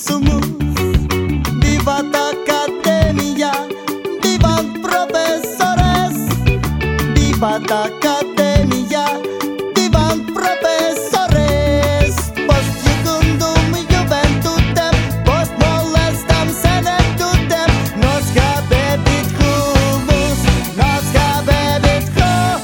sumus. Vivat Academia, vivat profesores. Vivat Academia, vivat profesores. Post jucundum juventutem, post molestam senectutem. Nos habebit humus, nos habebit humus.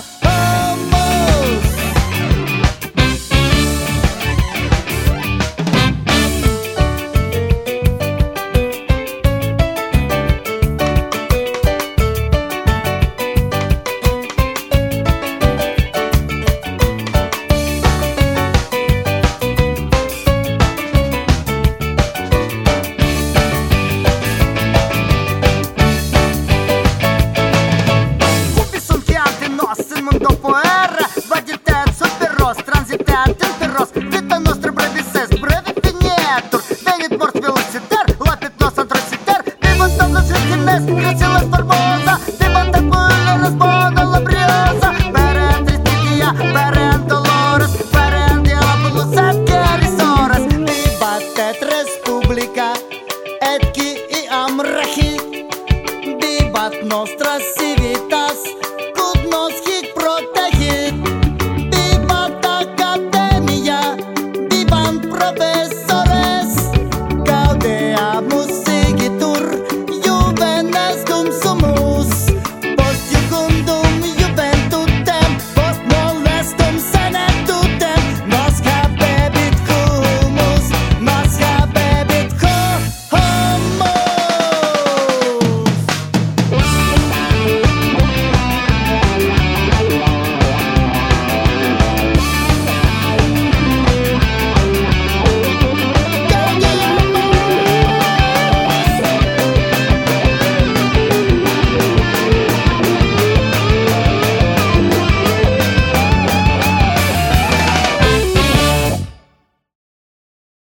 Transiteat în peros, vita noastră brevi ses, brevi finiatur.